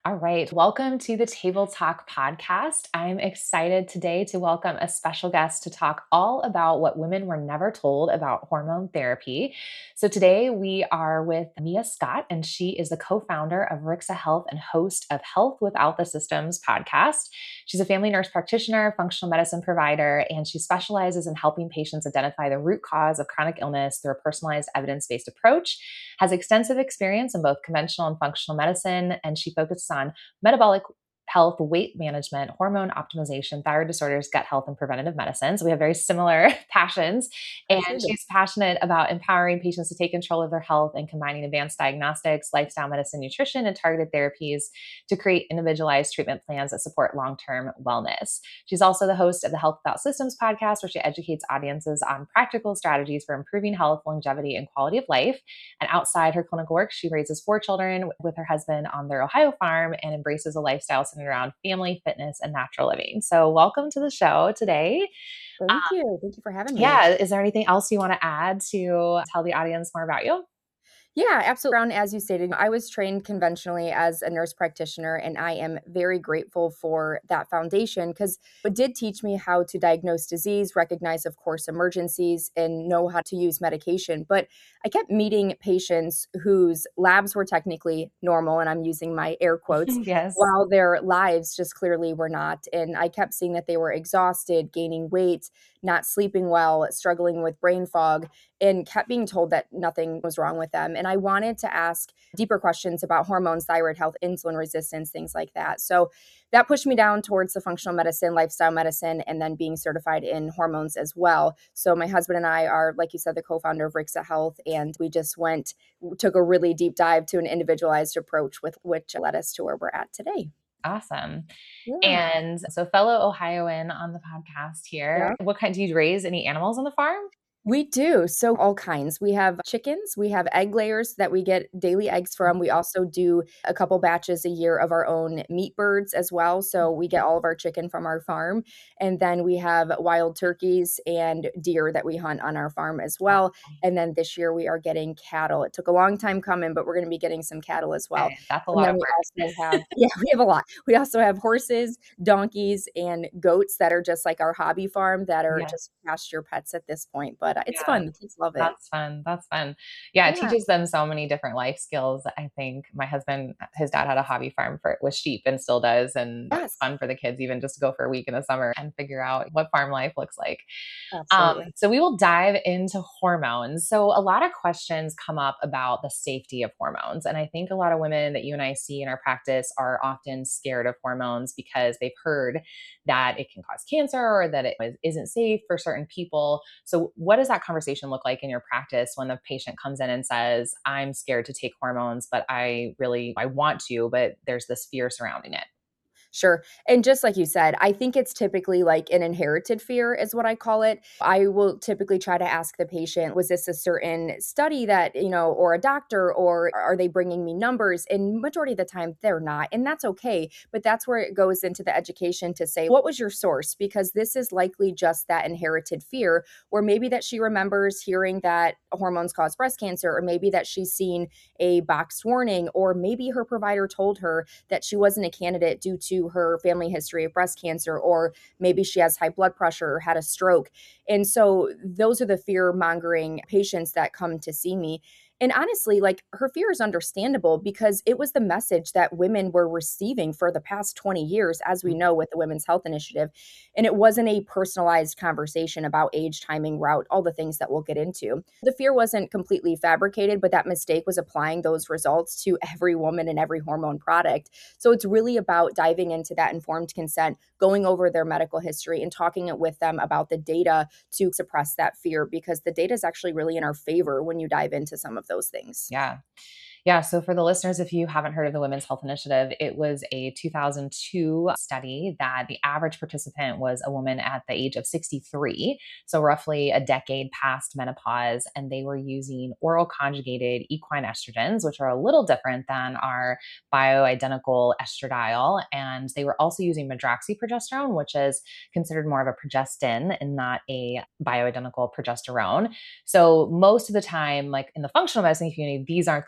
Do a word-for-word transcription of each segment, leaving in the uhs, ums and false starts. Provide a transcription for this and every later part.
All right. Welcome to the Table Talk podcast. I'm excited today to welcome a special guest to talk all about what women were never told about hormone therapy. So today we are with Mia Scott, and she is the co-founder of Rixa Health and host of Health Without the Systems podcast. She's a family nurse practitioner, functional medicine provider, and she specializes in helping patients identify the root cause of chronic illness through a personalized evidence-based approach, has extensive experience in both conventional and functional medicine, and she focuses on metabolic health, weight management, hormone optimization, thyroid disorders, gut health, and preventative medicine. So we have very similar passions. And Absolutely. she's passionate about empowering patients to take control of their health and combining advanced diagnostics, lifestyle medicine, nutrition, and targeted therapies to create individualized treatment plans that support long-term wellness. She's also the host of the Health Without Systems podcast, where she educates audiences on practical strategies for improving health, longevity, and quality of life. And outside her clinical work, she raises four children with her husband on their Ohio farm and embraces a lifestyle centered around family, fitness, and natural living. So welcome to the show today. Um, Thank you. Thank you for having me. yeah, is there anything else you want to add to tell the audience more about you? Yeah, absolutely. Brown, as you stated, I was trained conventionally as a nurse practitioner, and I am very grateful for that foundation because it did teach me how to diagnose disease, recognize, of course, emergencies, and know how to use medication. But I kept meeting patients whose labs were technically normal, and I'm using my air quotes, Yes. while their lives just clearly were not. And I kept seeing that they were exhausted, gaining weight, not sleeping well, struggling with brain fog, and kept being told that nothing was wrong with them. And I wanted to ask deeper questions about hormones, thyroid health, insulin resistance, things like that. So that pushed me down towards the functional medicine, lifestyle medicine, and then being certified in hormones as well. So my husband and I are, like you said, the co-founder of Rixa Health, and we just went, took a really deep dive to an individualized approach with which led us to where we're at today. Awesome. Yeah. And so fellow Ohioan on the podcast here, Yeah. what kind, do you raise any animals on the farm? We do. So all kinds. We have chickens, we have egg layers that we get daily eggs from. We also do a couple batches a year of our own meat birds as well. So we get all of our chicken from our farm. And then we have wild turkeys and deer that we hunt on our farm as well. And then this year we are getting cattle. It took a long time coming, but we're going to be getting some cattle as well. Okay, that's a And lot then of we work. also have, yeah, we have a lot. We also have horses, donkeys, and goats that are just like our hobby farm that are Yeah. just pasture pets at this point. But uh, it's Yeah. fun. The kids love it. That's fun. That's fun. Yeah, it Yeah. teaches them so many different life skills. I think my husband, his dad had a hobby farm for with sheep and still does. And it's Yes. fun for the kids even just to go for a week in the summer and figure out what farm life looks like. Um, Absolutely. so we will dive into hormones. So a lot of questions come up about the safety of hormones. And I think a lot of women that you and I see in our practice are often scared of hormones because they've heard that it can cause cancer or that it is- isn't safe for certain people. So what does that conversation look like in your practice when a patient comes in and says, I'm scared to take hormones, but I really, I want to, but there's this fear surrounding it? Sure. And just like you said, I think it's typically like an inherited fear, is what I call it. I will typically try to ask the patient, was this a certain study that, you know, or a doctor, or are they bringing me numbers? And majority of the time, they're not. And that's okay. But that's where it goes into the education to say, what was your source? Because this is likely just that inherited fear, or maybe that she remembers hearing that hormones cause breast cancer, or maybe that she's seen a boxed warning, or maybe her provider told her that she wasn't a candidate due to her family history of breast cancer, or maybe she has high blood pressure or had a stroke. And so those are the fear mongering patients that come to see me. And honestly, like, her fear is understandable because it was the message that women were receiving for the past twenty years, as we know, with the Women's Health Initiative. And it wasn't a personalized conversation about age, timing, route, all the things that we'll get into. The fear wasn't completely fabricated, but that mistake was applying those results to every woman and every hormone product. So it's really about diving into that informed consent, going over their medical history and talking it with them about the data to suppress that fear, because the data is actually really in our favor when you dive into some of those things. Yeah. Yeah. So for the listeners, if you haven't heard of the Women's Health Initiative, it was a two thousand two study that the average participant was a woman at the age of sixty-three. So roughly a decade past menopause. And they were using oral conjugated equine estrogens, which are a little different than our bioidentical estradiol. And they were also using medroxyprogesterone, which is considered more of a progestin and not a bioidentical progesterone. So most of the time, like in the functional medicine community, these aren't the products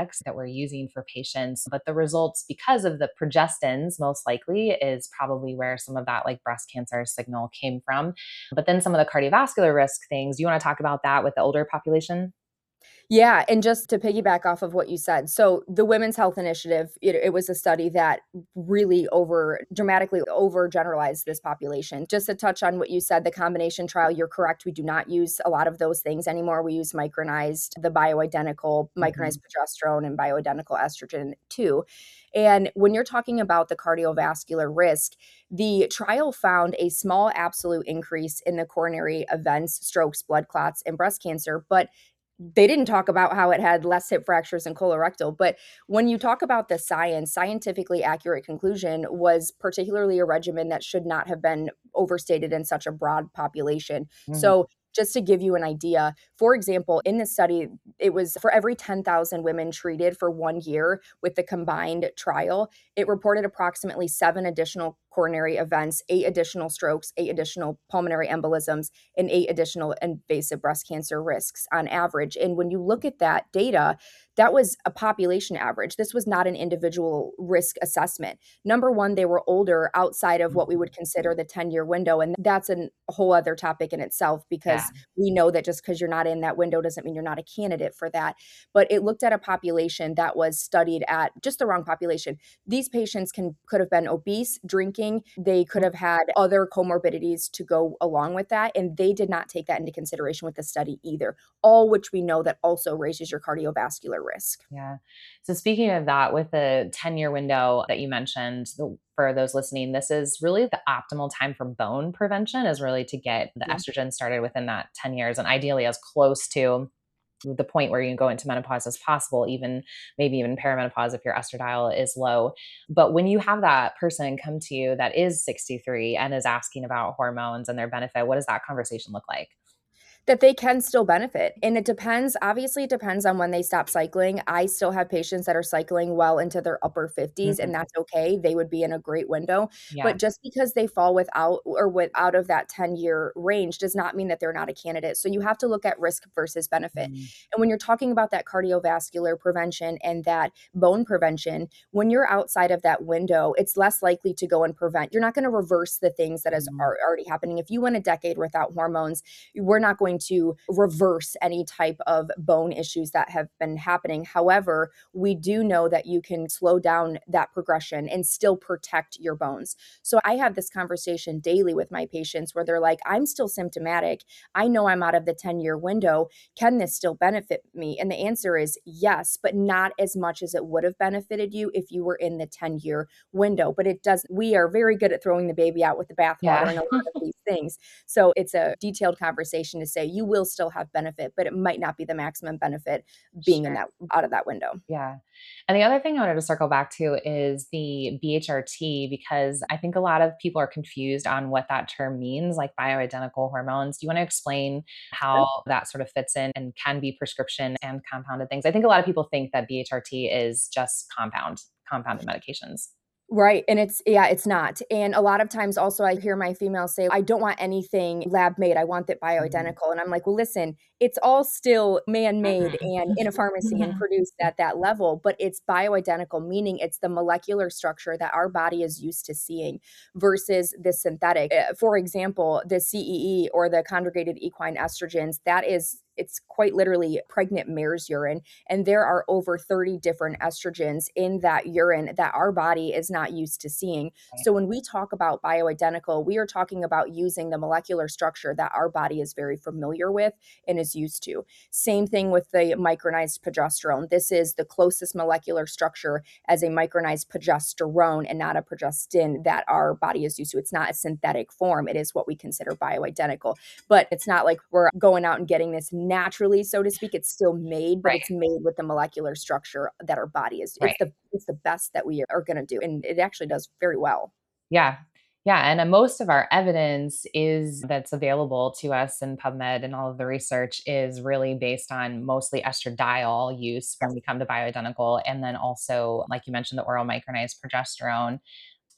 products that we're using for patients. But the results, because of the progestins, most likely is probably where some of that like breast cancer signal came from. But then some of the cardiovascular risk things, you want to talk about that with the older population? Yeah, and just to piggyback off of what you said, so the Women's Health Initiative, it, it was a study that really over dramatically over generalized this population. Just to touch on what you said, the combination trial, you're correct. We do not use a lot of those things anymore. We use micronized, the bioidentical, Mhm. micronized progesterone and bioidentical estrogen too. And when you're talking about the cardiovascular risk, the trial found a small absolute increase in the coronary events, strokes, blood clots, and breast cancer, but they didn't talk about how it had less hip fractures and colorectal. But when you talk about the science, scientifically accurate conclusion was particularly a regimen that should not have been overstated in such a broad population. Mhm. So just to give you an idea, for example, in this study, it was for every ten thousand women treated for one year with the combined trial, it reported approximately seven additional coronary events, eight additional strokes, eight additional pulmonary embolisms, and eight additional invasive breast cancer risks on average. And when you look at that data, that was a population average. This was not an individual risk assessment. Number one, they were older outside of what we would consider the ten year window. And that's an, a whole other topic in itself, Yeah. because we know that just because you're not in that window doesn't mean you're not a candidate for that. But it looked at a population that was studied at just the wrong population. These patients can could have been obese, drinking, they could have had other comorbidities to go along with that, and they did not take that into consideration with the study either, all which we know that also raises your cardiovascular risk. Yeah. So speaking of that, with the ten year window that you mentioned, the, for those listening, this is really the optimal time for bone prevention is really to get the Yeah. estrogen started within that ten years and ideally as close to the point where you can go into menopause as possible, even maybe even perimenopause if your estradiol is low. But when you have that person come to you that is sixty-three and is asking about hormones and their benefit, what does that conversation look like? That they can still benefit. And it depends, obviously, it depends on when they stop cycling. I still have patients that are cycling well into their upper fifties, Mhm. and that's okay. They would be in a great window. Yeah. But just because they fall without or with out of that ten year range does not mean that they're not a candidate. So you have to look at risk versus benefit. Mhm. And when you're talking about that cardiovascular prevention and that bone prevention, when you're outside of that window, it's less likely to go and prevent. You're not going to reverse the things that is Mhm. are already happening. If you went a decade without hormones, we're not going to reverse any type of bone issues that have been happening. However, we do know that you can slow down that progression and still protect your bones. So I have this conversation daily with my patients where they're like, I'm still symptomatic. I know I'm out of the ten year window. Can this still benefit me? And the answer is yes, but not as much as it would have benefited you if you were in the ten year window. But it does, we are very good at throwing the baby out with the bathwater Yeah. and a lot of these things. So it's a detailed conversation to say you will still have benefit, but it might not be the maximum benefit being in Sure. that out of that window. Yeah. And the other thing I wanted to circle back to is the B H R T, because I think a lot of people are confused on what that term means, like bioidentical hormones. Do you want to explain how that sort of fits in and can be prescription and compounded things? I think a lot of people think that B H R T is just compound, compounded medications. Right, and it's yeah, it's not, and a lot of times also I hear my females say, "I don't want anything lab made, I want it Mhm. bioidentical," and I'm like, "Well, listen, it's all still man-made and in a pharmacy and Mhm. produced at that level, but it's bioidentical, meaning it's the molecular structure that our body is used to seeing versus the synthetic." Uh, for example, the C E E or the conjugated equine estrogens, that is it's quite literally pregnant mare's urine, and there are over thirty different estrogens in that urine that our body is not used to seeing. Right. So when we talk about bioidentical, we are talking about using the molecular structure that our body is very familiar with and is used to. Same thing with the micronized progesterone. This is the closest molecular structure as a micronized progesterone and not a progestin that our body is used to. It's not a synthetic form. It is what we consider bioidentical. But it's not like we're going out and getting this naturally, so to speak. It's still made, but Right. it's made with the molecular structure that our body is. Right. It's the it's the best that we are going to do, and it actually does very well. Yeah. Yeah. And uh, most of our evidence is that's available to us in PubMed and all of the research is really based on mostly estradiol use when Yes. we come to bioidentical. And then also, like you mentioned, the oral micronized progesterone.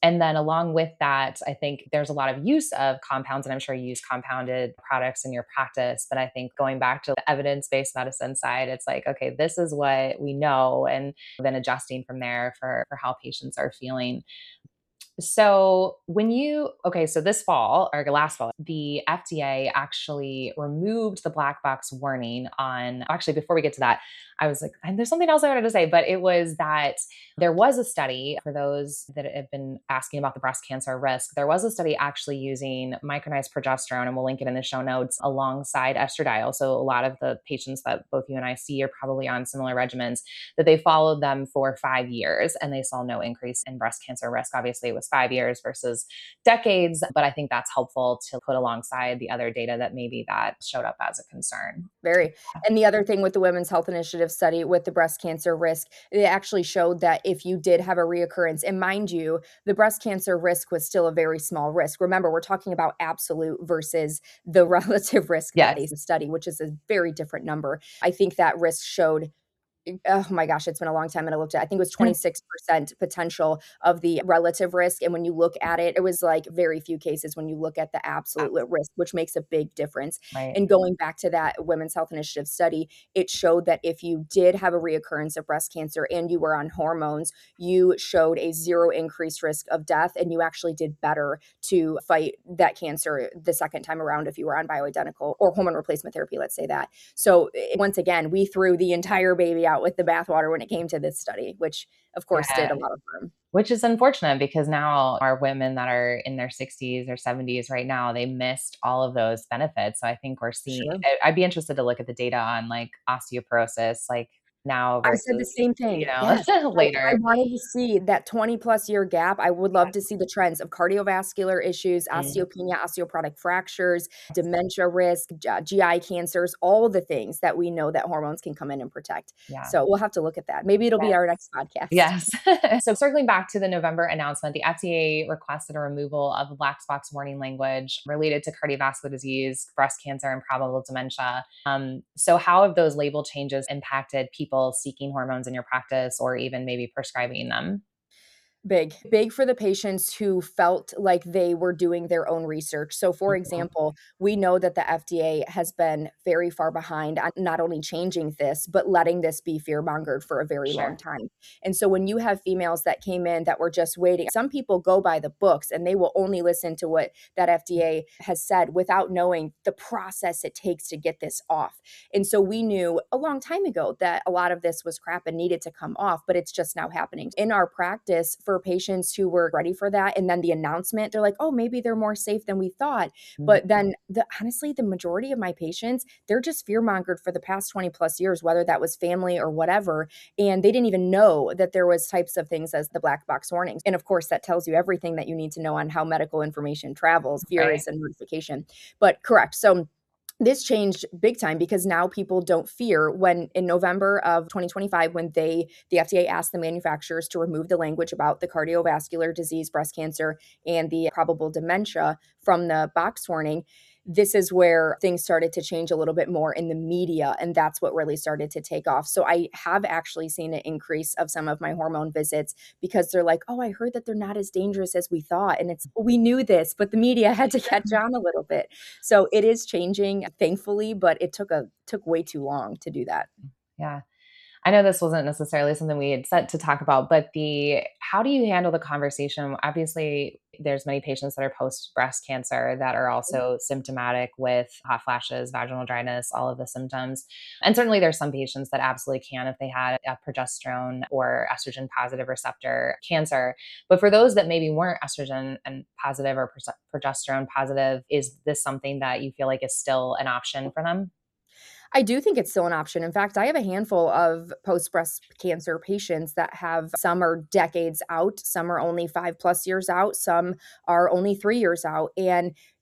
And then along with that, I think there's a lot of use of compounds, and I'm sure you use compounded products in your practice. But I think going back to the evidence-based medicine side, it's like, okay, this is what we know, and then adjusting from there for, for how patients are feeling. So when you, okay, so this fall or last fall, the F D A actually removed the black box warning on, actually, before we get to that, I was like, and there's something else I wanted to say, but it was that there was a study for those that have been asking about the breast cancer risk. There was a study actually using micronized progesterone, and we'll link it in the show notes, alongside estradiol. So a lot of the patients that both you and I see are probably on similar regimens, that they followed them for five years and they saw no increase in breast cancer risk. Obviously, it was five years versus decades, but I think that's helpful to put alongside the other data that maybe that showed up as a concern. Very. And the other thing with the Women's Health Initiative study with the breast cancer risk, it actually showed that if you did have a reoccurrence, and mind you, the breast cancer risk was still a very small risk. Remember, we're talking about absolute versus the relative risk that Yes. they study, which is a very different number. I think that risk showed, oh my gosh, it's been a long time and I looked at, I think it was twenty-six percent potential of the relative risk. And when you look at it, it was like very few cases when you look at the absolute risk, which makes a big difference. Right. And going back to that Women's Health Initiative study, it showed that if you did have a reoccurrence of breast cancer and you were on hormones, you showed a zero increased risk of death, and you actually did better to fight that cancer the second time around if you were on bioidentical or hormone replacement therapy, let's say that. So once again, we threw the entire baby out with the bathwater when it came to this study, which of course Yeah. did a lot of harm. Which is unfortunate, because now our women that are in their sixties or seventies right now, they missed all of those benefits. So I think we're seeing, Sure. I- I'd be interested to look at the data on like osteoporosis, like now I said the versus, same you thing. know, Yes. I, I later. wanted to see that twenty plus year gap. I would love to see the trends of cardiovascular issues, Mm. osteopenia, osteoporotic fractures, dementia risk, G- GI cancers, all the things that we know that hormones can come in and protect. Yeah. So we'll have to look at that. Maybe it'll be our next podcast. Yes. So circling back to the November announcement, the F D A requested a removal of the black box warning language related to cardiovascular disease, breast cancer, and probable dementia. Um, so how have those label changes impacted people seeking hormones in your practice, or even maybe prescribing them? Big, big for the patients who felt like they were doing their own research. So, for Mhm. example, we know that the F D A has been very far behind on not only changing this, but letting this be fear mongered for a very long Sure. time. And so, when you have females that came in that were just waiting, some people go by the books and they will only listen to what that F D A has said without knowing the process it takes to get this off. And so, we knew a long time ago that a lot of this was crap and needed to come off, but it's just now happening. In our practice, for patients who were ready for that, and then the announcement, they're like, oh, maybe they're more safe than we thought. Mhm. But then the, honestly, the majority of my patients, they're just fear mongered for the past twenty plus years, whether that was family or whatever. And they didn't even know that there was types of things as the black box warnings. And of course, that tells you everything that you need to know on how medical information travels. Fear Right. is a notification. But correct. So this changed big time because now people don't fear when in November of twenty twenty-five, when they, the F D A asked the manufacturers to remove the language about the cardiovascular disease, breast cancer, and the probable dementia from the box warning. This is where things started to change a little bit more in the media, and that's what really started to take off. So I have actually seen an increase of some of my hormone visits because they're like, oh, I heard that they're not as dangerous as we thought. And it's, we knew this, but the media had to catch on a little bit. So it is changing, thankfully, but it took a took way too long to do that. Yeah. I know this wasn't necessarily something we had set to talk about, but the how do you handle the conversation? Obviously, there's many patients that are post breast cancer that are also symptomatic with hot flashes, vaginal dryness, all of the symptoms. And certainly there's some patients that absolutely can if they had a progesterone or estrogen positive receptor cancer. But for those that maybe weren't estrogen and positive or progesterone positive, is this something that you feel like is still an option for them? I do think it's still an option. In fact, I have a handful of post breast cancer patients that have, some are decades out, some are only five plus years out, some are only three years out. And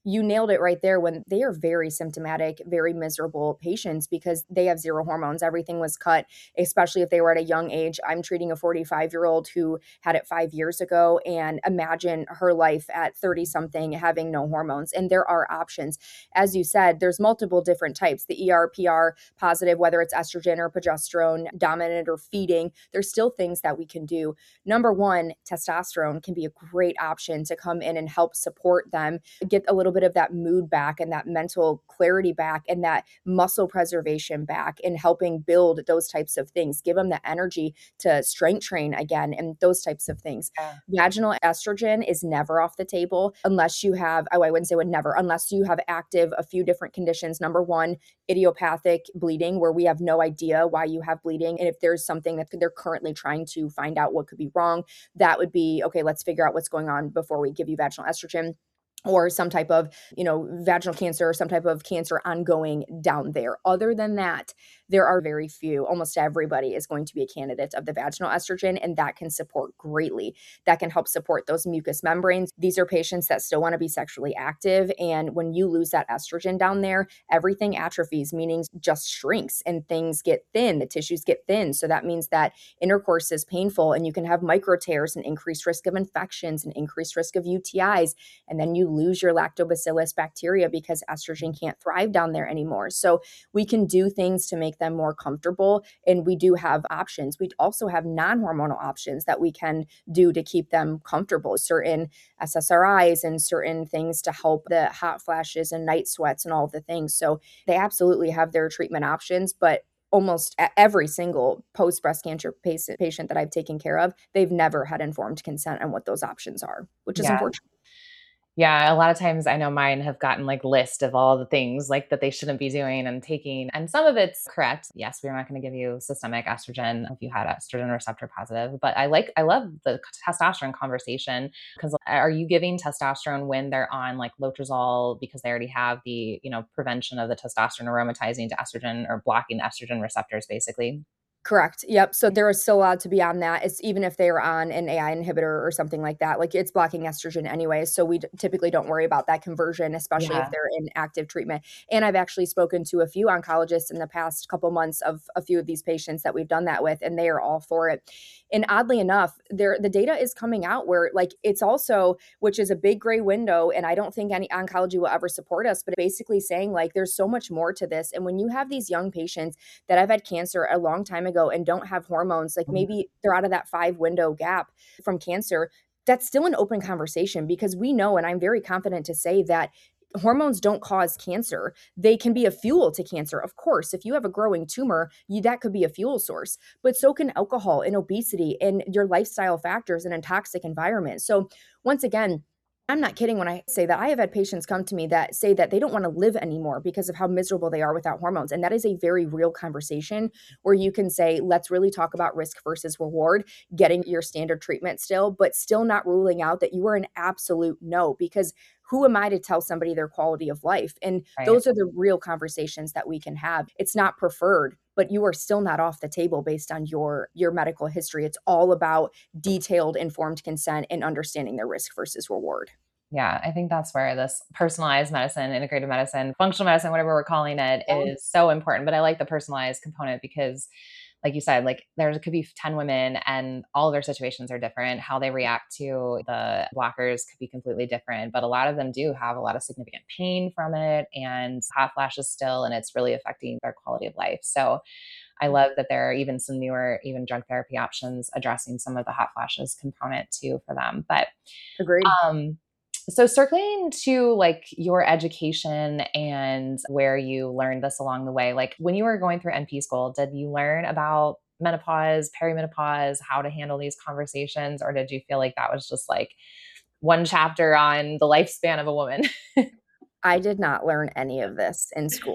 you nailed it right there when they are very symptomatic, very miserable patients because they have zero hormones. Everything was cut, especially if they were at a young age. I'm treating a forty-five year old who had it five years ago, and imagine her life at thirty something having no hormones. And there are options. As you said, there's multiple different types, the E R, P R positive, whether it's estrogen or progesterone dominant or feeding, there's still things that we can do. Number one, testosterone can be a great option to come in and help support them, get a little bit of that mood back and that mental clarity back and that muscle preservation back and helping build those types of things, give them the energy to strength train again and those types of things. Yeah. Vaginal estrogen is never off the table unless you have, oh, I wouldn't say would never, unless you have active a few different conditions. Number one, idiopathic bleeding, where we have no idea why you have bleeding. And if there's something that they're currently trying to find out what could be wrong, that would be, okay, let's figure out what's going on before we give you vaginal estrogen. Or some type of, you know, vaginal cancer or some type of cancer ongoing down there. Other than that, there are very few. Almost everybody is going to be a candidate of the vaginal estrogen, and that can support greatly. That can help support those mucous membranes. These are patients that still want to be sexually active. And when you lose that estrogen down there, everything atrophies, meaning just shrinks and things get thin. The tissues get thin. So that means that intercourse is painful and you can have micro tears and increased risk of infections and increased risk of U T Is. And then you lose your lactobacillus bacteria because estrogen can't thrive down there anymore. So we can do things to make them more comfortable. And we do have options. We also have non-hormonal options that we can do to keep them comfortable. Certain S S R Is and certain things to help the hot flashes and night sweats and all of the things. So they absolutely have their treatment options, but almost every single post-breast cancer patient that I've taken care of, they've never had informed consent on what those options are, which is Yeah. unfortunate. Yeah, a lot of times I know mine have gotten like list of all the things like that they shouldn't be doing and taking. And some of it's correct. Yes, we're not going to give you systemic estrogen if you had estrogen receptor positive. But I like, I love the testosterone conversation because are you giving testosterone when they're on like Lotrozole because they already have the, you know, prevention of the testosterone aromatizing to estrogen or blocking the estrogen receptors basically? Correct. Yep. So they're still allowed to be on that. It's even if they are on an A I inhibitor or something like that, like it's blocking estrogen anyway. So we d- typically don't worry about that conversion, especially if Yeah. they're in active treatment. And I've actually spoken to a few oncologists in the past couple months of a few of these patients that we've done that with, and they are all for it. And oddly enough, there the data is coming out where like it's also, which is a big gray window, and I don't think any oncology will ever support us, but basically saying like there's so much more to this. And when you have these young patients that have had cancer a long time ago and don't have hormones, like maybe they're out of that five window gap from cancer, that's still an open conversation because we know, and I'm very confident to say that hormones don't cause cancer. They can be a fuel to cancer. Of course, if you have a growing tumor, you, that could be a fuel source, but so can alcohol and obesity and your lifestyle factors in a toxic environment. So once again, I'm not kidding when I say that I have had patients come to me that say that they don't want to live anymore because of how miserable they are without hormones. And that is a very real conversation where you can say, let's really talk about risk versus reward, getting your standard treatment still, but still not ruling out that you are an absolute no, because who am I to tell somebody their quality of life? And Right. those are the real conversations that we can have. It's not preferred, but you are still not off the table based on your your medical history. It's all about detailed informed consent and understanding their risk versus reward. Yeah, I think that's where this personalized medicine, integrated medicine, functional medicine, whatever we're calling it, Yeah. is so important. But I like the personalized component because, like you said, like there could be ten women and all of their situations are different. How they react to the blockers could be completely different. But a lot of them do have a lot of significant pain from it and hot flashes still, and it's really affecting their quality of life. So I love that there are even some newer, even drug therapy options addressing some of the hot flashes component too for them. But Agreed. um, so circling to like your education and where you learned this along the way, like when you were going through N P school, did you learn about menopause, perimenopause, how to handle these conversations? Or did you feel like that was just like one chapter on the lifespan of a woman? I did not learn any of this in school.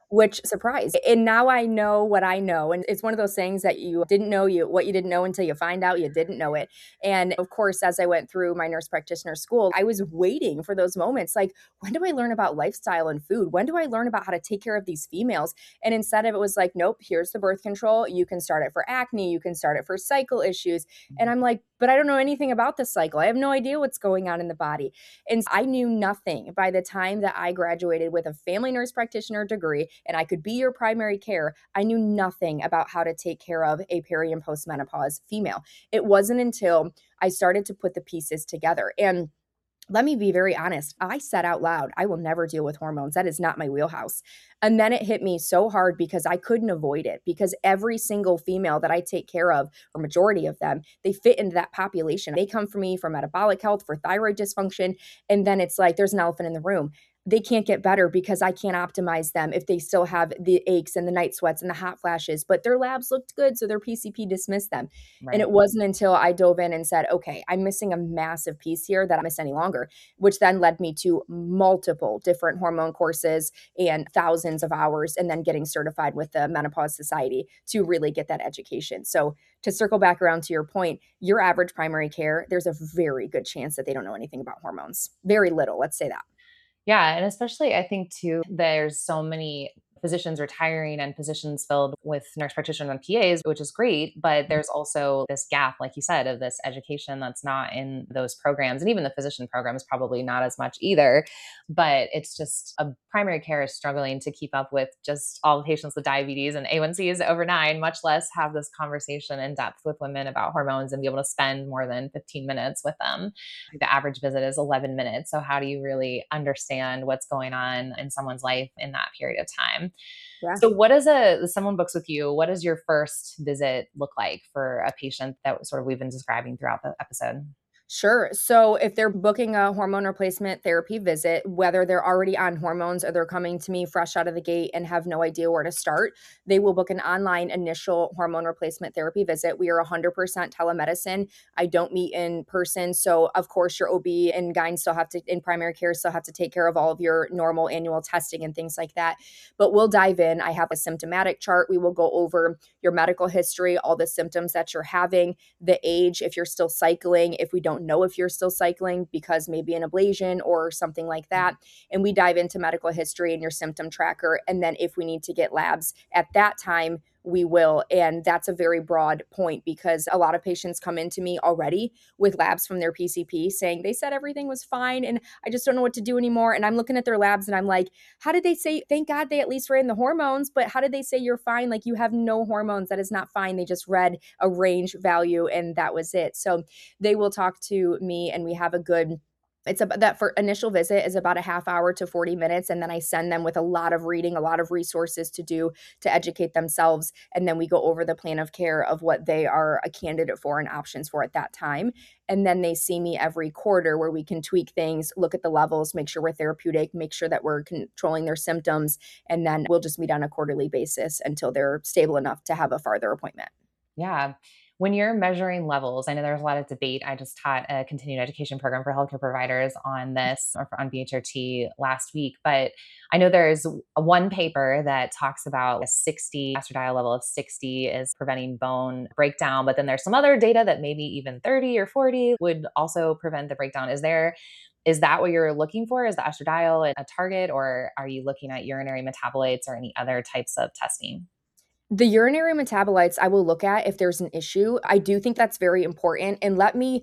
which surprised. And now I know what I know. And it's one of those things that you didn't know you what you didn't know until you find out you didn't know it. And of course, as I went through my nurse practitioner school, I was waiting for those moments. Like, when do I learn about lifestyle and food? When do I learn about how to take care of these females? And instead of it was like, nope, here's the birth control. You can start it for acne. You can start it for cycle issues. And I'm like, but I don't know anything about the cycle. I have no idea what's going on in the body. And I knew nothing by the time that I graduated with a family nurse practitioner degree and I could be your primary care. I knew nothing about how to take care of a peri and postmenopause female. It wasn't until I started to put the pieces together. And let me be very honest. I said out loud, I will never deal with hormones. That is not my wheelhouse. And then it hit me so hard because I couldn't avoid it, because every single female that I take care of, or majority of them, they fit into that population. They come for me for metabolic health, for thyroid dysfunction. And then it's like, there's an elephant in the room. They can't get better because I can't optimize them if they still have the aches and the night sweats and the hot flashes, but their labs looked good, so their P C P dismissed them. Right. And it wasn't until I dove in and said, okay, I'm missing a massive piece here that I don't miss any longer, which then led me to multiple different hormone courses and thousands of hours, and then getting certified with the Menopause Society to really get that education. So to circle back around to your point, your average primary care, there's a very good chance that they don't know anything about hormones. Very little, let's say that. Yeah. And especially, I think too, there's so many physicians retiring and positions filled with nurse practitioners and P As, which is great. But there's also this gap, like you said, of this education that's not in those programs. And even the physician program is probably not as much either. But it's just a primary care is struggling to keep up with just all the patients with diabetes and A one Cs over nine, much less have this conversation in depth with women about hormones and be able to spend more than fifteen minutes with them. The average visit is eleven minutes. So how do you really understand what's going on in someone's life in that period of time? Yeah. So what does a someone books with you? What does your first visit look like for a patient that sort of we've been describing throughout the episode? Sure. So if they're booking a hormone replacement therapy visit, whether they're already on hormones or they're coming to me fresh out of the gate and have no idea where to start, they will book an online initial hormone replacement therapy visit. We are one hundred percent telemedicine. I don't meet in person. So of course your O B and G Y N still have to, in primary care, still have to take care of all of your normal annual testing and things like that. But we'll dive in. I have a symptomatic chart. We will go over your medical history, all the symptoms that you're having, the age, if you're still cycling, if we don't know if you're still cycling because maybe an ablation or something like that. And we dive into medical history and your symptom tracker. And then if we need to get labs at that time, we will. And that's a very broad point because a lot of patients come into me already with labs from their P C P saying they said everything was fine and I just don't know what to do anymore. And I'm looking at their labs and I'm like, how did they say, thank God they at least ran the hormones, but how did they say you're fine? Like you have no hormones. That is not fine. They just read a range value and that was it. So they will talk to me and we have a good It's about that for initial visit is about a half hour to forty minutes. And then I send them with a lot of reading, a lot of resources to do to educate themselves. And then we go over the plan of care of what they are a candidate for and options for at that time. And then they see me every quarter where we can tweak things, look at the levels, make sure we're therapeutic, make sure that we're controlling their symptoms. And then we'll just meet on a quarterly basis until they're stable enough to have a farther appointment. Yeah. When you're measuring levels, I know there's a lot of debate. I just taught a continued education program for healthcare providers on this or on B H R T last week, but I know there's a one paper that talks about a sixty estradiol level of sixty is preventing bone breakdown, but then there's some other data that maybe even thirty or forty would also prevent the breakdown. Is there Is that what you're looking for? Is the estradiol a target, or are you looking at urinary metabolites or any other types of testing? The urinary metabolites I will look at if there's an issue. I do think that's very important. And let me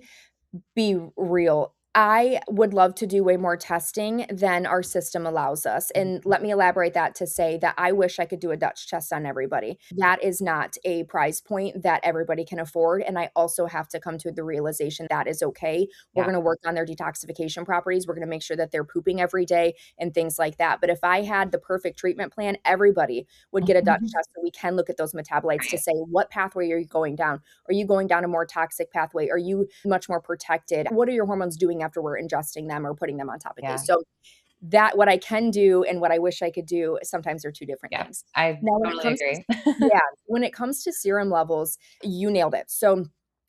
be real. I would love to do way more testing than our system allows us. And let me elaborate that to say that I wish I could do a Dutch test on everybody. That is not a price point that everybody can afford. And I also have to come to the realization that is okay. We're Yeah. going to work on their detoxification properties. We're going to make sure that they're pooping every day and things like that. But if I had the perfect treatment plan, everybody would get a Dutch Mhm. test so we can look at those metabolites to Right. say, what pathway are you going down? Are you going down a more toxic pathway? Are you much more protected? What are your hormones doing after we're ingesting them or putting them on topically? Yeah. So that what I can do and what I wish I could do sometimes are two different Yeah. things. I Now when it totally comes to agree. yeah, when it comes to serum levels, you nailed it. So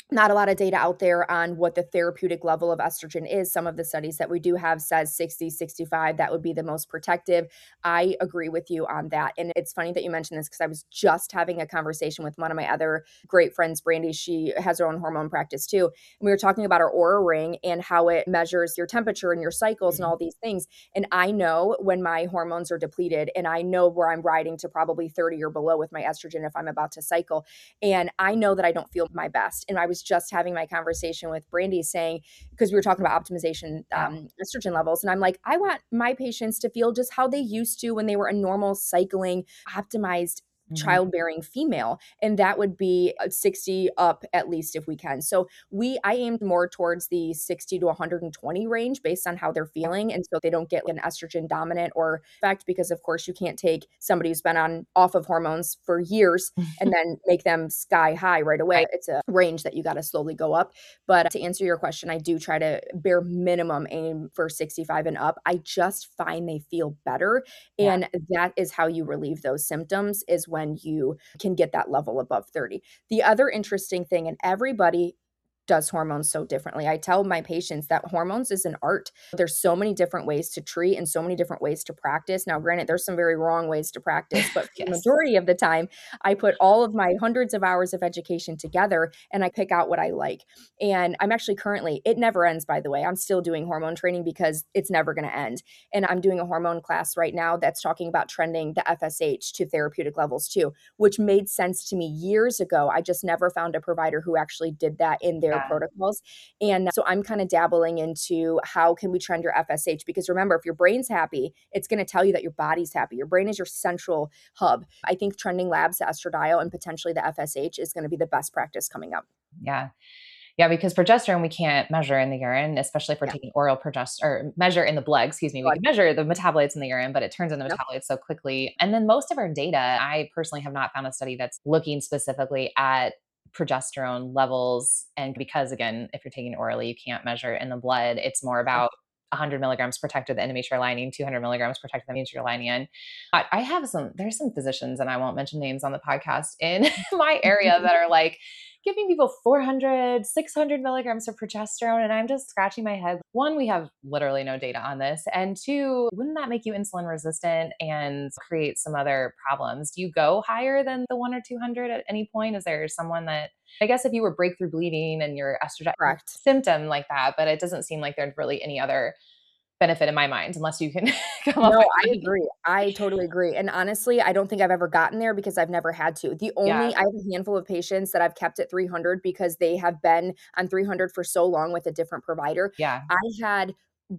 not a lot of data out there on what the therapeutic level of estrogen is. Some of the studies that we do have says sixty, sixty-five, that would be the most protective. I agree with you on that. And it's funny that you mentioned this because I was just having a conversation with one of my other great friends, Brandy. She has her own hormone practice too. And we were talking about our Aura Ring and how it measures your temperature and your cycles and all these things. And I know when my hormones are depleted, and I know where I'm riding to probably thirty or below with my estrogen if I'm about to cycle. And I know that I don't feel my best. And I was just having my conversation with Brandy saying, because we were talking about optimization, um, estrogen levels. And I'm like, I want my patients to feel just how they used to when they were a normal cycling, optimized childbearing female, and that would be sixty up at least if we can. So we I aimed more towards the sixty to one hundred twenty range based on how they're feeling, and so they don't get an estrogen dominant or effect, because of course you can't take somebody who's been on off of hormones for years and then make them sky high right away. Right. It's a range that you got to slowly go up. But to answer your question, I do try to bare minimum aim for sixty-five and up. I just find they feel better, and yeah. that is how you relieve those symptoms, is when when you can get that level above thirty. The other interesting thing, and everybody does hormones so differently. I tell my patients that hormones is an art. There's so many different ways to treat and so many different ways to practice. Now, granted, there's some very wrong ways to practice, but yes. the majority of the time, I put all of my hundreds of hours of education together and I pick out what I like. And I'm actually currently, it never ends, by the way. I'm still doing hormone training because it's never going to end. And I'm doing a hormone class right now that's talking about trending the F S H to therapeutic levels too, which made sense to me years ago. I just never found a provider who actually did that in their protocols. And so I'm kind of dabbling into how can we trend your F S H? Because remember, if your brain's happy, it's going to tell you that your body's happy. Your brain is your central hub. I think trending labs to estradiol and potentially the F S H is going to be the best practice coming up. Yeah. Yeah, because progesterone we can't measure in the urine, especially if we're yeah. taking oral progesterone, or measure in the blood, excuse me. Blood. We can measure the metabolites in the urine, but it turns into yep. metabolites so quickly. And then most of our data, I personally have not found a study that's looking specifically at progesterone levels. And because again, if you're taking it orally, you can't measure it in the blood. It's more about one hundred milligrams protected the endometrial lining, two hundred milligrams protected the endometrial lining. I, I have some, there's some physicians, and I won't mention names on the podcast, in my area that are like giving people four hundred, six hundred milligrams of progesterone. And I'm just scratching my head. One, we have literally no data on this. And two, wouldn't that make you insulin resistant and create some other problems? Do you go higher than the one or two hundred at any point? Is there someone that, I guess if you were breakthrough bleeding and your estrogen Correct. symptom like that, but it doesn't seem like there's really any other benefit in my mind, unless you can come up no, with I agree. I totally agree. And honestly, I don't think I've ever gotten there because I've never had to. The only, yeah. I have a handful of patients that I've kept at three hundred because they have been on three hundred for so long with a different provider. Yeah. I had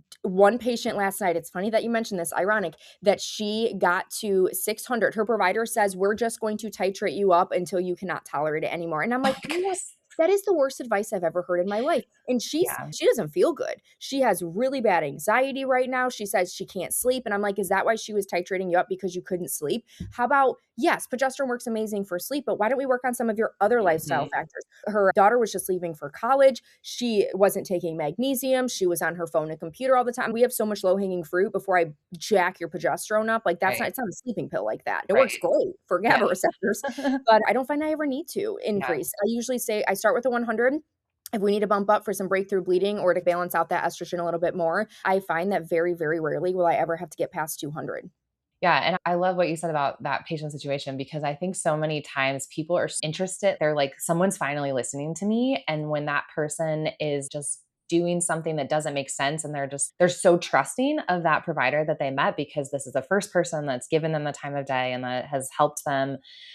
one patient last night. It's funny that you mentioned this, ironic, that she got to six hundred. Her provider says, we're just going to titrate you up until you cannot tolerate it anymore. And I'm like, oh, that is the worst advice I've ever heard in my life. And she's, yeah. she doesn't feel good. She has really bad anxiety right now. She says she can't sleep. And I'm like, is that why she was titrating you up, because you couldn't sleep? How about, yes, progesterone works amazing for sleep, but why don't we work on some of your other lifestyle mm-hmm. factors? Her daughter was just leaving for college. She wasn't taking magnesium. She was on her phone and computer all the time. We have so much low hanging fruit before I jack your progesterone up. Like that's right. not, it's not a sleeping pill like that. It right. works great for GABA yeah. receptors, but I don't find I ever need to increase. Yeah. I usually say I start with a one hundred. If we need to bump up for some breakthrough bleeding or to balance out that estrogen a little bit more, I find that very, very rarely will I ever have to get past two hundred. Yeah. And I love what you said about that patient situation, because I think so many times people are interested. They're like, someone's finally listening to me. And when that person is just doing something that doesn't make sense, and they're just, they're so trusting of that provider that they met, because this is the first person that's given them the time of day and that has helped them.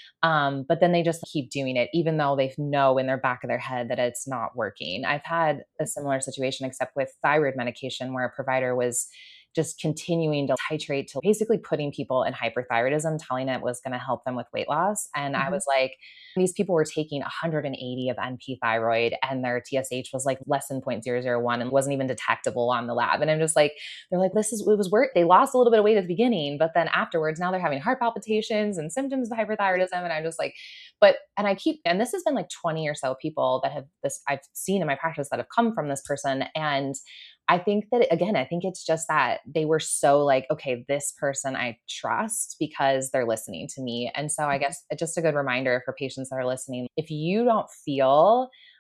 Um, but then they just keep doing it, even though they know in their back of their head that it's not working. I've had a similar situation, except with thyroid medication, where a provider was just continuing to titrate to basically putting people in hyperthyroidism, telling it was going to help them with weight loss. And mm-hmm. I was like, these people were taking one hundred eighty of N P thyroid, and their T S H was like less than zero point zero zero one and wasn't even detectable on the lab. And I'm just like, they're like, this is, it was work. They lost a little bit of weight at the beginning, but then afterwards, now they're having heart palpitations and symptoms of hyperthyroidism. And I'm just like, but, and I keep, and this has been like twenty or so people that have this, I've seen in my practice that have come from this person. And I think that, again, I think it's just that they were so like, okay, this person I trust because they're listening to me. And so I guess it's just a good reminder for patients that are listening. If you don't feel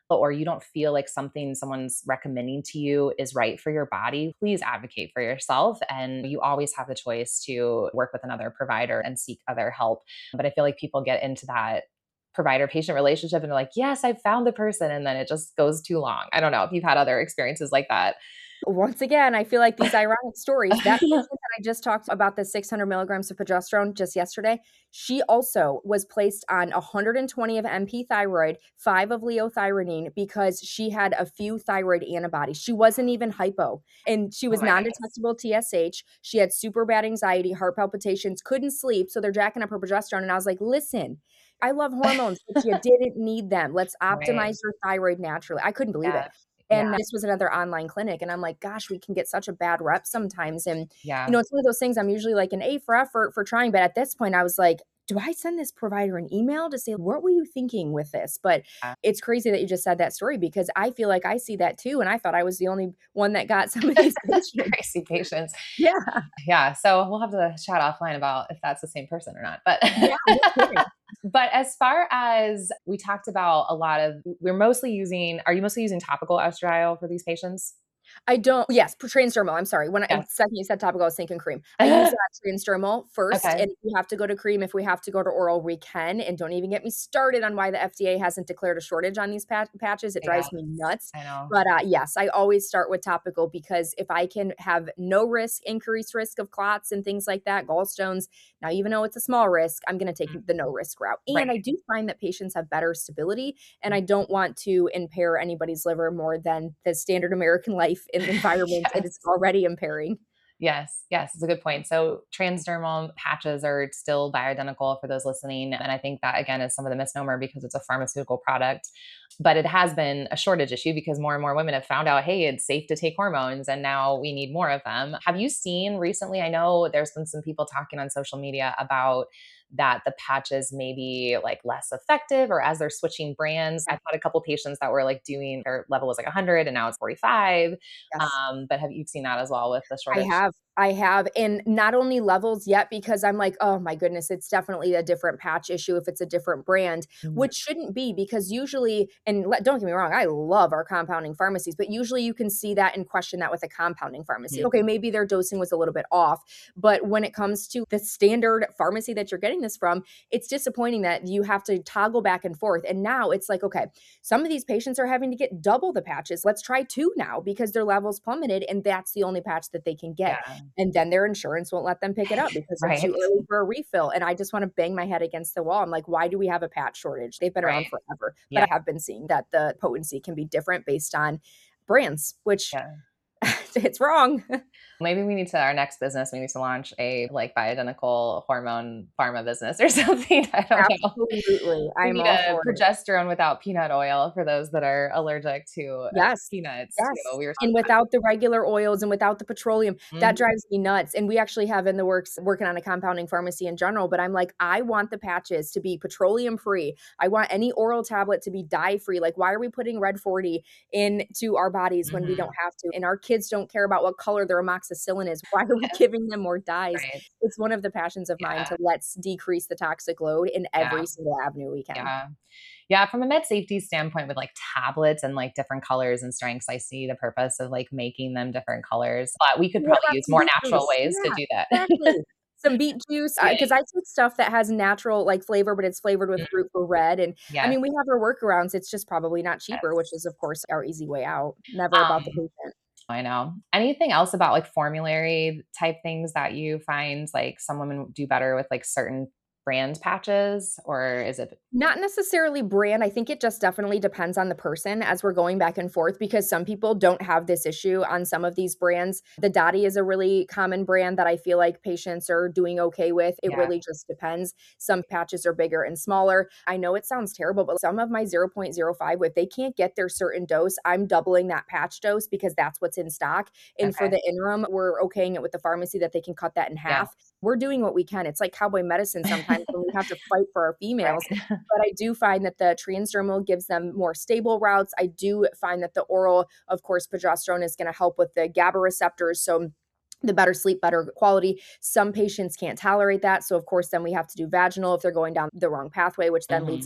or you don't feel like something someone's recommending to you is right for your body, please advocate for yourself. And you always have the choice to work with another provider and seek other help. But I feel like people get into that provider patient relationship and they're like, yes, I found the person. And then it just goes too long. I don't know if you've had other experiences like that. Once again, I feel like these ironic stories, that patient that I just talked about the six hundred milligrams of progesterone just yesterday, she also was placed on one hundred twenty of M P thyroid, five of leothyronine, because she had a few thyroid antibodies. She wasn't even hypo, and she was Oh non-detectable T S H. She had super bad anxiety, heart palpitations, couldn't sleep. So they're jacking up her progesterone. And I was like, listen, I love hormones, but you didn't need them. Let's optimize Right. your thyroid naturally. I couldn't believe it. Yeah. And Yeah. this was another online clinic. And I'm like, gosh, we can get such a bad rep sometimes. And, you Yeah. know, it's one of those things I'm usually like an A for effort for trying. But at this point, I was like, do I send this provider an email to say, what were you thinking with this? But Yeah. it's crazy that you just said that story, because I feel like I see that too. And I thought I was the only one that got some of these patients. Crazy patients. Yeah. Yeah. So we'll have to chat offline about if that's the same person or not. But Yeah. No kidding. but as far as we talked about a lot of, we're mostly using, are you mostly using topical estradiol for these patients? I don't, yes, per transdermal. I'm sorry. When I, Yes. second you said topical, I was thinking cream. I use that transdermal first. Okay. And if we have to go to cream, if we have to go to oral, we can. And don't even get me started on why the F D A hasn't declared a shortage on these pat- patches. It drives Yes. me nuts. I know. But uh, yes, I always start with topical, because if I can have no risk, increased risk of clots and things like that, gallstones, now even though it's a small risk, I'm going to take Mhm. the no risk route. And Right. I do find that patients have better stability, and I don't want to impair anybody's liver more than the standard American life and environment it is Yes. already impairing. Yes, yes, it's a good point. So transdermal patches are still bioidentical for those listening. And I think that, again, is some of the misnomer because it's a pharmaceutical product. But it has been a shortage issue because more and more women have found out, hey, it's safe to take hormones, and now we need more of them. Have you seen recently? I know there's been some people talking on social media about that the patches may be like less effective, or as they're switching brands. I've had a couple patients that were like doing, their level was like one hundred and now it's forty-five. Yes. Um, but have you seen that as well with the I shortage? have. I have. And not only levels yet, because I'm like, oh my goodness, it's definitely a different patch issue if it's a different brand, Mhm. which shouldn't be, because usually, and let, don't get me wrong, I love our compounding pharmacies, but usually you can see that and question that with a compounding pharmacy. Mhm. Okay, maybe their dosing was a little bit off. But when it comes to the standard pharmacy that you're getting this from, it's disappointing that you have to toggle back and forth. And now it's like, okay, some of these patients are having to get double the patches. Let's try two now, because their levels plummeted and that's the only patch that they can get. Yeah. And then their insurance won't let them pick it up because they're too Right. early for a refill. And I just want to bang my head against the wall. I'm like, why do we have a patch shortage? They've been around Right. forever. But Yeah. I have been seeing that the potency can be different based on brands, which Yeah. it's wrong. Maybe we need to, our next business, we need to launch a like bioidentical hormone pharma business or something. I don't know. Absolutely. We I'm need all a for it. progesterone without peanut oil for those that are allergic to uh, Yes. peanuts Yes. too. We were And talking without the regular oils and without the petroleum, about that Mhm. drives me nuts. And we actually have in the works working on a compounding pharmacy in general, but I'm like, I want the patches to be petroleum free. I want any oral tablet to be dye free. Like, why are we putting red forty into our bodies when we Mhm. don't have to? And our kids don't care about what color their amoxicillin is. Why are we giving them more dyes? Right. It's one of the passions of mine Yeah. to let's decrease the toxic load in Yeah. every single avenue we can. Yeah. Yeah, from a med safety standpoint with like tablets and like different colors and strengths, I see the purpose of like making them different colors. But we could What probably about use some more beet natural juice? ways to Yeah, do that. exactly. Some beet juice, Yeah. because I take stuff that has natural, like, flavor, but it's flavored with Mhm. fruit for red, and, I Yes. mean, we have our workarounds, it's just probably not cheaper, which is, Yes. of course, our easy way out, never about the Um, patient. I know. Anything else about like formulary type things that you find like some women do better with like certain brand patches, or is it? Not necessarily brand. I think it just definitely depends on the person as we're going back and forth, because some people don't have this issue on some of these brands. The Dottie is a really common brand that I feel like patients are doing okay with. It Yeah. really just depends. Some patches are bigger and smaller. I know it sounds terrible, but some of my zero point zero five, if they can't get their certain dose, I'm doubling that patch dose because that's what's in stock. And for Okay. the interim, we're okaying it with the pharmacy that they can cut that in Yeah. half. We're doing what we can. It's like cowboy medicine sometimes when we have to fight for our females. Right. But I do find that the transdermal gives them more stable routes. I do find that the oral, of course, progesterone is going to help with the GABA receptors. So the better sleep, better quality. Some patients can't tolerate that. So of course, then we have to do vaginal if they're going down the wrong pathway, which then leads Mhm. us to the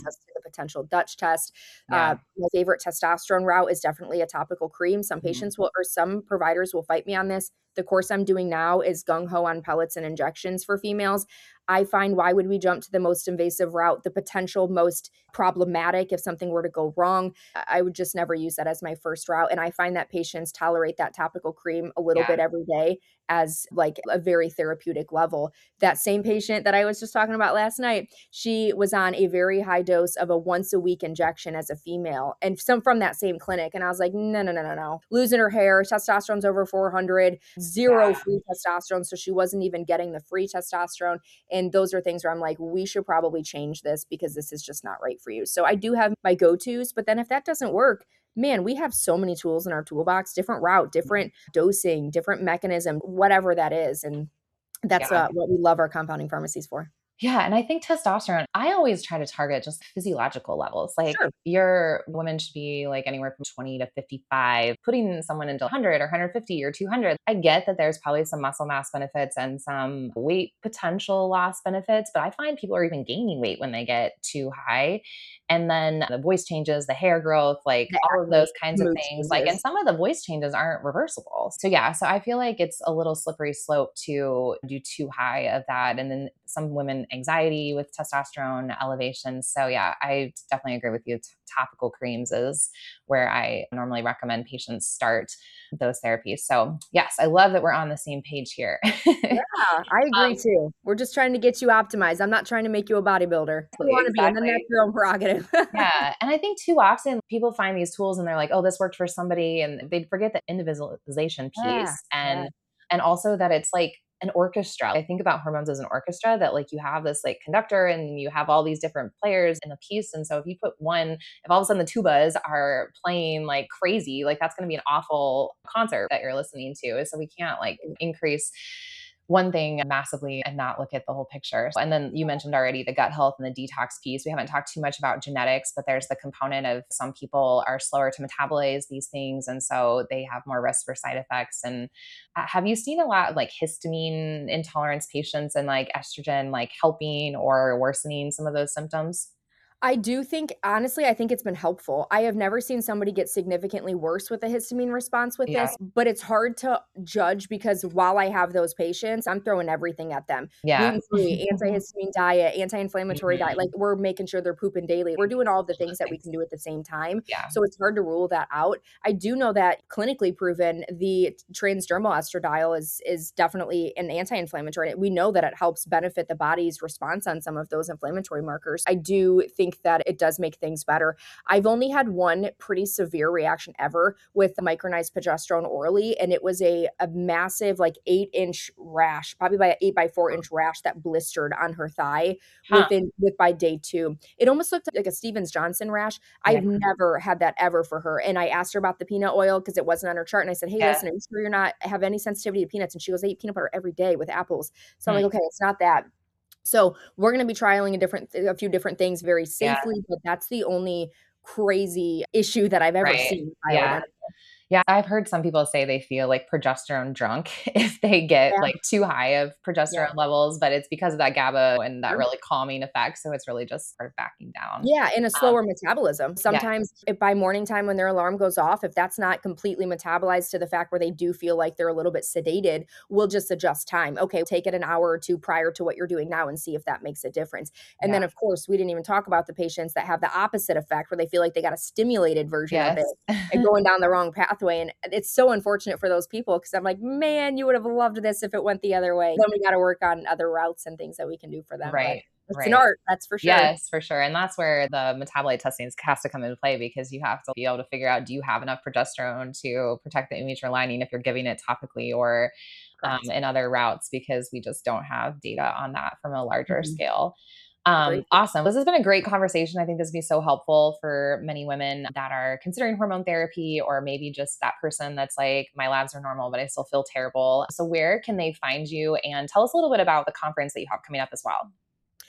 potential Dutch test. Yeah. Uh, my favorite testosterone route is definitely a topical cream. Some Mhm. patients will, or some providers will fight me on this. The course I'm doing now is gung-ho on pellets and injections for females. I find, why would we jump to the most invasive route, the potential most problematic if something were to go wrong? I would just never use that as my first route. And I find that patients tolerate that topical cream a little Yeah. bit every day as like a very therapeutic level. That same patient that I was just talking about last night, she was on a very high dose of a once a week injection as a female, and some from that same clinic. And I was like, no, no, no, no, no. Losing her hair, testosterone's over four hundred, zero Yeah. free testosterone. So she wasn't even getting the free testosterone. And those are things where I'm like, we should probably change this because this is just not right for you. So I do have my go-tos, but then if that doesn't work, man, we have so many tools in our toolbox, different route, different dosing, different mechanism, whatever that is. And that's Yeah. uh, what we love our compounding pharmacies for. Yeah, and I think testosterone, I always try to target just physiological levels. Like Sure. your women should be like anywhere from twenty to fifty-five. Putting someone into one hundred or one hundred fifty or two hundred, I get that there's probably some muscle mass benefits and some weight potential loss benefits, but I find people are even gaining weight when they get too high. And then the voice changes, the hair growth, like The all of acne, those kinds of mood things. Like, and changes. some of the voice changes aren't reversible. So yeah, so I feel like it's a little slippery slope to do too high of that. And then some women anxiety with testosterone elevation. So yeah, I definitely agree with you. T- topical creams is where I normally recommend patients start those therapies. So yes, I love that we're on the same page here. Yeah, I agree um, too. We're just trying to get you optimized. I'm not trying to make you a bodybuilder. You want to be, and then that's exactly. your own prerogative. Yeah. And I think too often people find these tools and they're like, oh, this worked for somebody. And they forget the individualization Yeah, piece. yeah. And, and also that it's like an orchestra. I think about hormones as an orchestra, that like you have this like conductor and you have all these different players in the piece. And so if you put one, if all of a sudden the tubas are playing like crazy, like that's going to be an awful concert that you're listening to. So we can't like increase one thing massively and not look at the whole picture. And then you mentioned already the gut health and the detox piece. We haven't talked too much about genetics, but there's the component of some people are slower to metabolize these things. And so they have more risk for side effects. And uh, have you seen a lot of like histamine intolerance patients and like estrogen, like helping or worsening some of those symptoms? I do think, honestly, I think it's been helpful. I have never seen somebody get significantly worse with a histamine response with Yeah. this, but it's hard to judge because while I have those patients, I'm throwing everything at them. Yeah. Gluten-free, antihistamine diet, anti-inflammatory diet. Mhm. Like we're making sure they're pooping daily. We're doing all the things that we can do at the same time. Yeah. So it's hard to rule that out. I do know that clinically proven the transdermal estradiol is is definitely an anti-inflammatory. We know that it helps benefit the body's response on some of those inflammatory markers. I do think that it does make things better. I've only had one pretty severe reaction ever with the micronized progesterone orally, and it was a, a massive, like eight inch rash, probably by an eight by four inch rash that blistered on her thigh Huh. within with by day two. It almost looked like a Stevens Johnson rash. Yeah. I've never had that ever for her. And I asked her about the peanut oil because it wasn't on her chart. And I said, hey, Yeah. listen, are you sure you're not have any sensitivity to peanuts? And she goes, I eat peanut butter every day with apples. So I'm Hmm. like, okay, it's not that. So we're going to be trialing a different, a few different things very Yeah. safely, but that's the only crazy issue that I've ever Right. seen with Yeah. bioidentical. Yeah, I've heard some people say they feel like progesterone drunk if they get Yeah, like too high of yeah, progesterone levels, but it's because of that GABA and that sure. really calming effect. So it's really just sort of backing down. Yeah, and a Um, slower metabolism. yeah, Sometimes if by morning time when their alarm goes off, if that's not completely metabolized to the fact where they do feel like they're a little bit sedated, we'll just adjust time. Okay, take it an hour or two prior to what you're doing now and see if that makes a difference. And yeah, then of course, we didn't even talk about the patients that have the opposite effect where they feel like they got a stimulated version of it yes. and going down the wrong pathway. And it's so unfortunate for those people because I'm like, man, you would have loved this if it went the other way. Then we got to work on other routes and things that we can do for them. But Right, it's an right. art, that's for sure. Yes, for sure. And that's where the metabolite testing has to come into play because you have to be able to figure out, do you have enough progesterone to protect the immature lining if you're giving it topically or um, Correct. in other routes, because we just don't have data on that from a larger Mhm. scale. Um, Agreed. awesome. This has been a great conversation. I think this would be so helpful for many women that are considering hormone therapy, or maybe just that person that's like, my labs are normal, but I still feel terrible. So where can they find you? And tell us a little bit about the conference that you have coming up as well.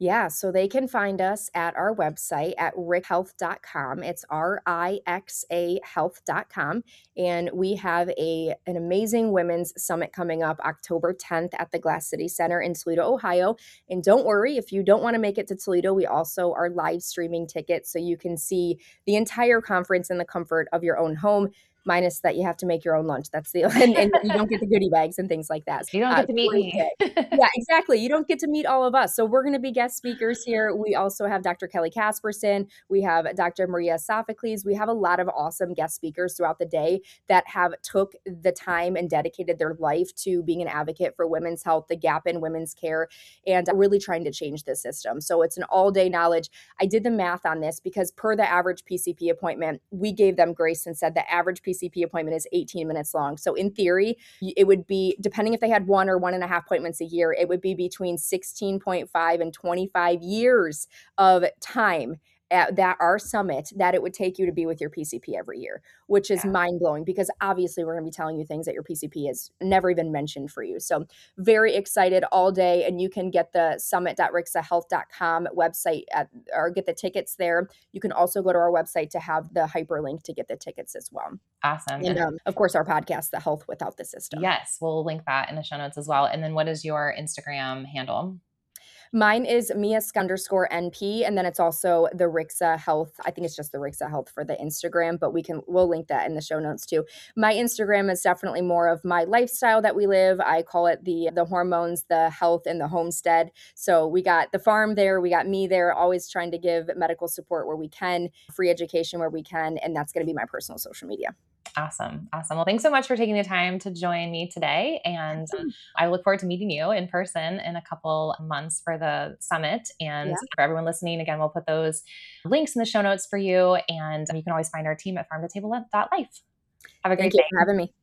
Yeah, so they can find us at our website at rixa health dot com. It's R I X A health dot com. And we have a an amazing women's summit coming up October tenth at the Glass City Center in Toledo, Ohio. And don't worry, if you don't want to make it to Toledo, we also are live streaming tickets so you can see the entire conference in the comfort of your own home. Minus that you have to make your own lunch. That's the and, and you don't get the goodie bags and things like that. You don't Uh, get to meet great me. day. Yeah, exactly. You don't get to meet all of us. So we're going to be guest speakers here. We also have Doctor Kelly Casperson. We have Doctor Maria Sophocles. We have a lot of awesome guest speakers throughout the day that have took the time and dedicated their life to being an advocate for women's health, the gap in women's care, and really trying to change the system. So it's an all-day knowledge. I did the math on this because per the average P C P appointment, we gave them grace and said the average P C P appointment is eighteen minutes long. So in theory, it would be, depending if they had one or one and a half appointments a year, it would be between sixteen point five and twenty-five years of time at that our summit that it would take you to be with your P C P every year, which is Yeah. mind blowing because obviously we're going to be telling you things that your P C P has never even mentioned for you. So very excited all day. And you can get the summit dot rixa health dot com website at, or get the tickets there. You can also go to our website to have the hyperlink to get the tickets as well. Awesome. And um, of course, our podcast, The Health Without the System. Yes, we'll link that in the show notes as well. And then what is your Instagram handle? Mine is Miask underscore N P, and then it's also the Rixa Health. I think it's just the Rixa Health for the Instagram, but we can we'll link that in the show notes too. My Instagram is definitely more of my lifestyle that we live. I call it the the hormones, the health, and the homestead. So we got the farm there, we got me there, always trying to give medical support where we can, free education where we can, and that's going to be my personal social media. Awesome. Awesome. Well, thanks so much for taking the time to join me today. And um, I look forward to meeting you in person in a couple months for the summit. And Yeah. for everyone listening, again, we'll put those links in the show notes for you. And you can always find our team at farm to table dot life. Have a great Thank you day. for having me.